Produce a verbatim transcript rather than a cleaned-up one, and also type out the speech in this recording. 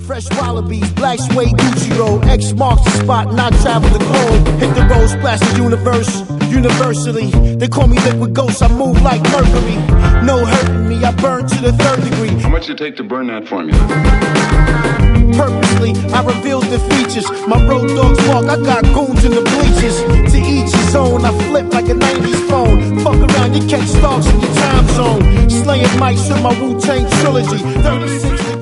Fresh wallabies, black suede Gucci roll. X marks the spot and I travel the globe. Hit the road, splash the universe. Universally, they call me liquid ghost. I move like mercury. No hurting me, I burn to the third degree. How much did it take to burn that formula? Purposely, I revealed the features. My road dogs walk, I got goons in the bleachers. To each his own, I flip like a nineties phone. Fuck around, you catch stalks in your time zone. Slaying mics with my Wu-Tang trilogy. thirty-six